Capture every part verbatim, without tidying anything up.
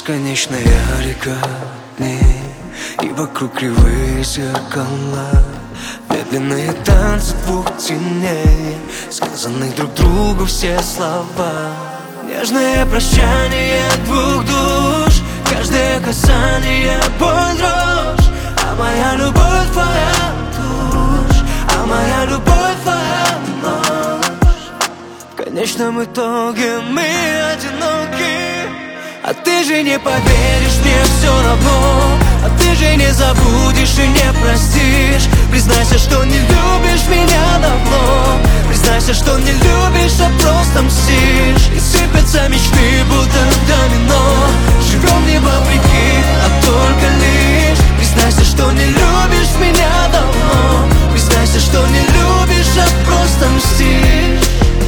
Бесконечная река дней, и вокруг кривые зеркала, медленные танцы двух теней, сказанные друг другу все слова. Нежное прощание двух душ, каждое касание боль, дрожь. А моя любовь твоя тушь, а моя любовь твоя ночь. В конечном итоге мы одиноки. А ты же не поверишь, мне все равно. А ты же не забудешь и не простишь. Признайся, что не любишь меня давно. Признайся, что не любишь, а просто мстишь. И сыпятся мечты, будто домино. Живем не вопреки, а только лишь. Признайся, что не любишь меня давно. Признайся, что не любишь, а просто мстишь.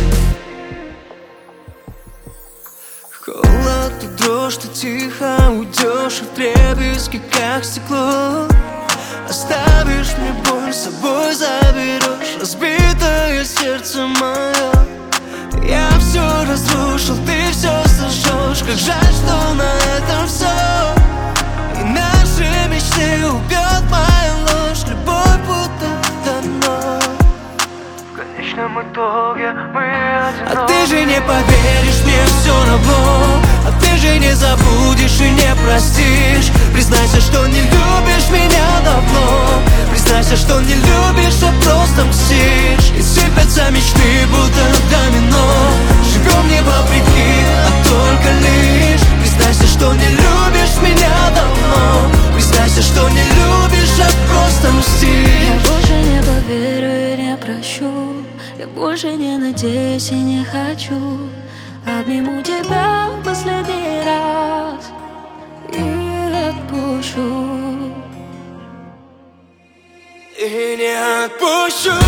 Холод и дрожь, ты тихо уйдешь, и вдребезги, как стекло. Оставишь мне боль, с собой заберешь разбитое сердце мое. Я все разрушил, ты все сожжешь. Как жаль, что на этом все. И наши мечты убьет моя ложь. Любовь будто дано. В конечном итоге мы одиноки. А ты же не поверишь, мне все равно. А ты же не забудешь и не простишь. Признайся, что не любишь меня давно. Признайся, что не любишь, а просто мстишь. И сыпятся мечты, будто домино. Живем не вопреки, а только лишь. Признайся, что не любишь меня давно. Признайся, что не любишь, а просто мстишь. Я больше не поверю и не прощу. Я больше не надеюсь и не хочу. Обниму тебя в последний раз и отпущу. И не отпущу.